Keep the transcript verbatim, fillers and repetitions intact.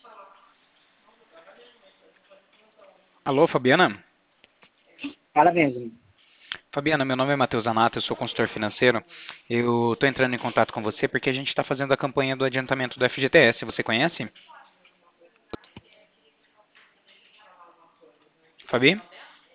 Alô, Fabiana? Fala mesmo. Fabiana, meu nome é Matheus Zanato, eu sou consultor financeiro. Eu estou entrando em contato com você porque a gente está fazendo a campanha do adiantamento do F G T S. Você conhece? Fabi?